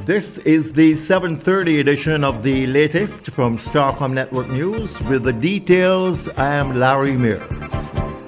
This is the 7:30 edition of the latest from Starcom Network News. With the details, I am Larry Mears.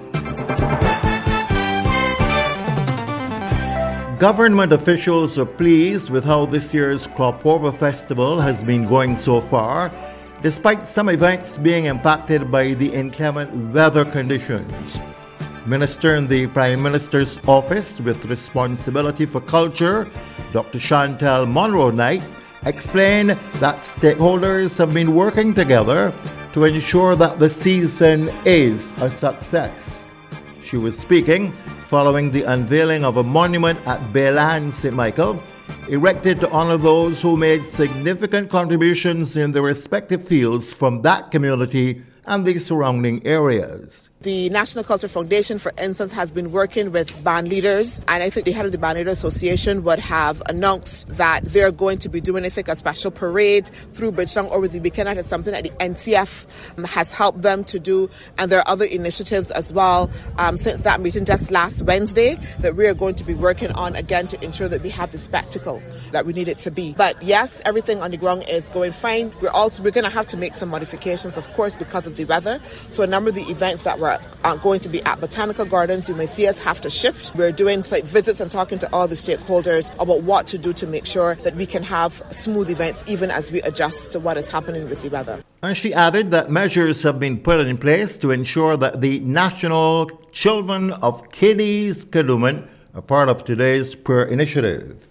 Government officials are pleased with how this year's Cropova Festival has been going so far, despite some events being impacted by the inclement weather conditions. Minister in the Prime Minister's Office with responsibility for culture, Dr. Chantal Monro-Knight, explained that stakeholders have been working together to ensure that the season is a success. She was speaking following the unveiling of a monument at Baylan St. Michael, erected to honor those who made significant contributions in their respective fields from that community and the surrounding areas. The National Culture Foundation, for instance, has been working with band leaders, and I think the head of the Band Leader Association would have announced that they're going to be doing, I think, a special parade through Bridgetown over the weekend. That is something that the NCF has helped them to do, and there are other initiatives as well since that meeting just last Wednesday that we are going to be working on again to ensure that we have the spectacle that we need it to be. But yes, everything on the ground is going fine. We're going to have to make some modifications, of course, because of the weather. So a number of the events that were going to be at Botanical Gardens, you may see us have to shift. We're doing site visits and talking to all the stakeholders about what to do to make sure that we can have smooth events even as we adjust to what is happening with the weather. And she added that measures have been put in place to ensure that the National Children of Kiddies Kadooment are part of today's prayer initiative.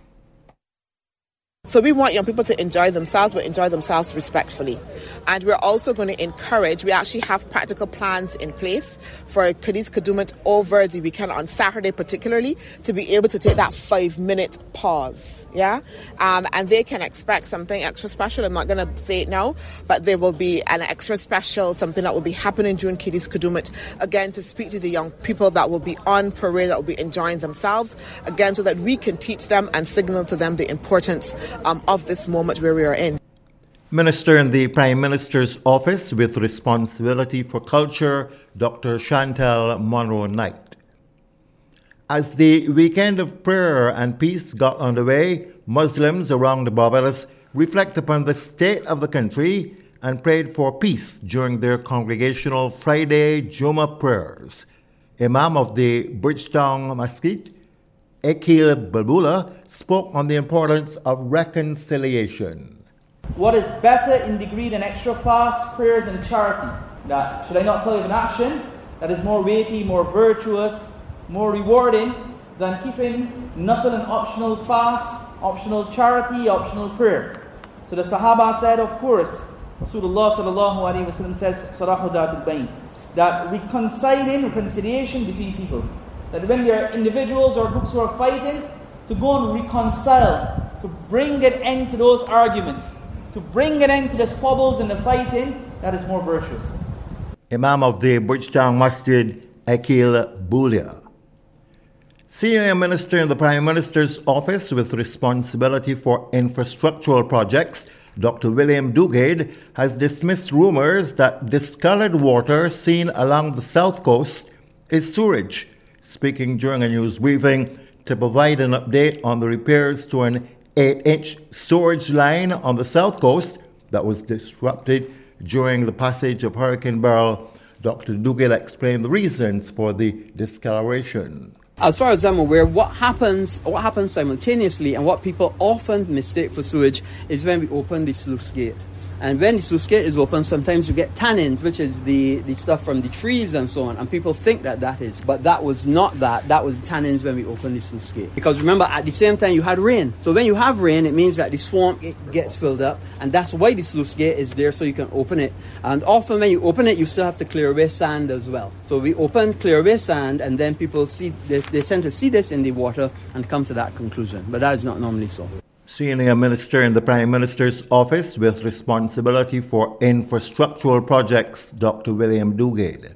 So we want young people to enjoy themselves, but enjoy themselves respectfully. And we're also going to encourage, we actually have practical plans in place for Kiddies Kadooment over the weekend on Saturday particularly, to be able to take that 5-minute pause. Yeah? And they can expect something extra special. I'm not going to say it now, but there will be an extra special, something that will be happening during Kiddies Kadooment, again, to speak to the young people that will be on parade, that will be enjoying themselves, again, so that we can teach them and signal to them the importance of this moment where we are in. Minister in the Prime Minister's Office with responsibility for culture, Dr. Chantal Monro-Knight. As the weekend of prayer and peace got underway, Muslims around Barbados reflect upon the state of the country and prayed for peace during their congregational Friday Jummah prayers. Imam of the Bridgetown Mosque, Akil Bulbula, spoke on the importance of reconciliation. What is better in degree than extra fast, prayers and charity? That, should I not tell you of an action that is more weighty, more virtuous, more rewarding than keeping nothing an optional fast, optional charity, optional prayer? So the Sahaba said, of course, Rasulullah sallallahu alaihi wasallam says, Sarahu Datul Bain, that reconciliation between people. That when there are individuals or groups who are fighting, to go and reconcile, to bring an end to those arguments, to bring an end to the squabbles and the fighting, that is more virtuous. Imam of the Bridgetown Masjid, Akil Bulbula. Senior Minister in the Prime Minister's Office with responsibility for infrastructural projects, Dr. William Dugade, has dismissed rumors that discolored water seen along the south coast is sewage. Speaking during a news briefing to provide an update on the repairs to an 8-inch storage line on the south coast that was disrupted during the passage of Hurricane Beryl, Dr. Dugade explained the reasons for the discoloration. As far as I'm aware, what happens simultaneously and what people often mistake for sewage is when we open the sluice gate. And when the sluice gate is open, sometimes you get tannins, which is the stuff from the trees and so on. And people think that is. But that was not that. That was tannins when we opened the sluice gate. Because remember, at the same time, you had rain. So when you have rain, it means that the swamp gets filled up. And that's why the sluice gate is there, so you can open it. And often when you open it, you still have to clear away sand as well. So we open, clear away sand, and then people see this. They tend to see this in the water and come to that conclusion. But that is not normally so. Senior Minister in the Prime Minister's Office with responsibility for infrastructural projects, Dr. William Dugade.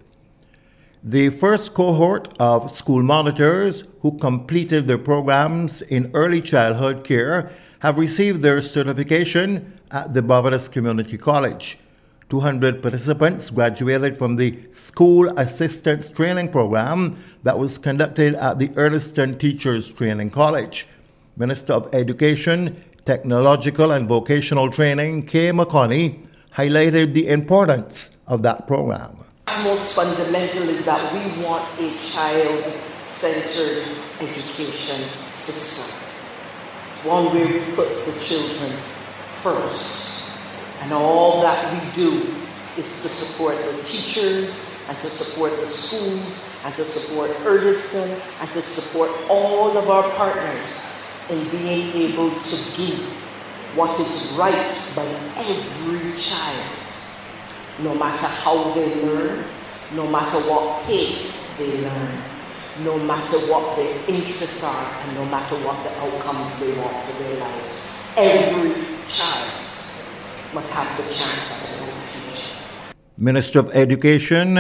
The first cohort of school monitors who completed their programs in early childhood care have received their certification at the Barbados Community College. 200 participants graduated from the School Assistance Training Program that was conducted at the Earlston Teachers Training College. Minister of Education Technological and Vocational Training, Kay McConney, highlighted the importance of that program. Most fundamental is that we want a child-centered education system, one where we put the children first, and all that we do is to support the teachers and to support the schools and to support Erdiston and to support all of our partners in being able to do what is right by every child, no matter how they learn, no matter what pace they learn, no matter what their interests are, and no matter what the outcomes they want for their lives. Every child must have the chance at a better future. Minister of Education,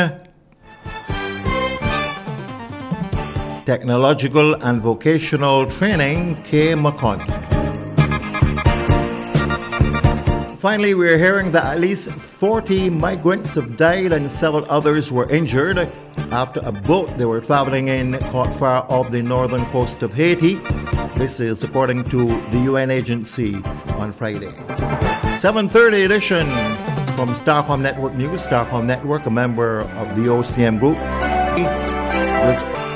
Technological and Vocational Training, Kay McConney. Finally, we're hearing that at least 40 migrants have died and several others were injured after a boat they were traveling in caught fire off the northern coast of Haiti. This is according to the UN agency on Friday. 7:30 edition from Starcom Network News. Starcom Network, a member of the OCM Group, with